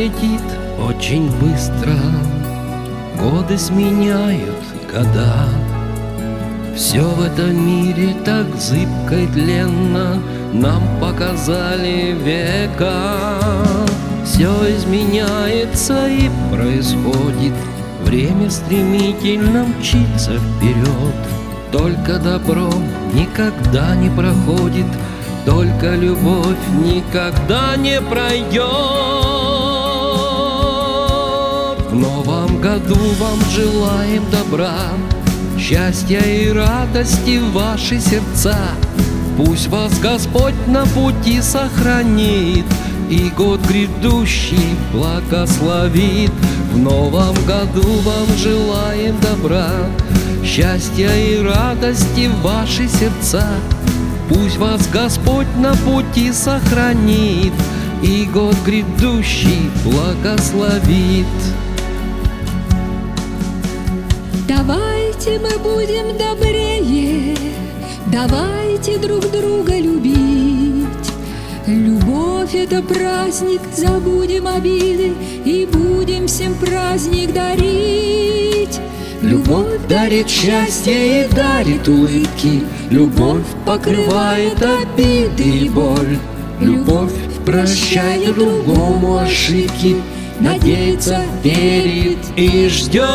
летит очень быстро, годы сменяют года. Все в этом мире так зыбко и тленно нам показали века. Все изменяется и происходит, время стремительно мчится вперед. Только добро никогда не проходит, только любовь никогда не пройдет. В новом году вам желаем добра, счастья и радости в ваши сердца. Пусть вас Господь на пути сохранит и год грядущий благословит. В новом году вам желаем добра, счастья и радости в ваши сердца. Пусть вас Господь на пути сохранит и год грядущий благословит. Давайте мы будем добрее, давайте друг друга любить. Любовь — это праздник, забудем обиды и будем всем праздник дарить. Любовь дарит счастье и дарит улыбки, любовь покрывает обиды и боль. Любовь прощает другому ошибки, надеется, верит и ждет.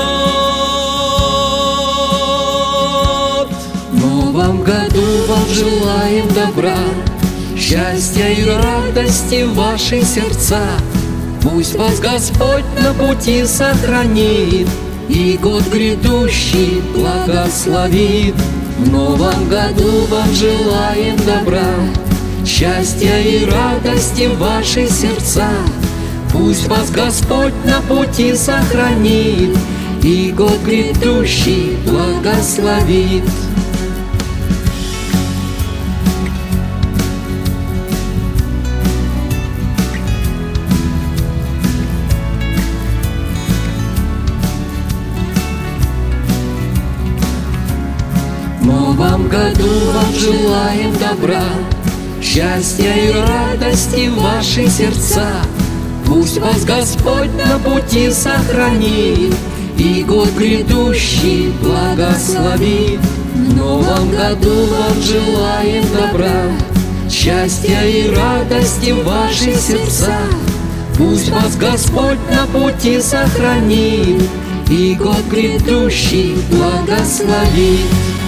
В новом году вам желаем добра, счастья и радости в ваши сердца. Пусть вас Господь на пути сохранит и год грядущий благословит. В новом году вам желаем добра, счастья и радости в ваши сердца. Пусть вас Господь на пути сохранит и год грядущий благословит. В новом году вам желаем добра, счастья и радости в ваши сердца. Пусть вас Господь на пути сохранит и год грядущий благословит. В новом году вам желаем добра, счастья и радости в ваши сердца. Пусть вас Господь на пути сохранит и год грядущий благословит.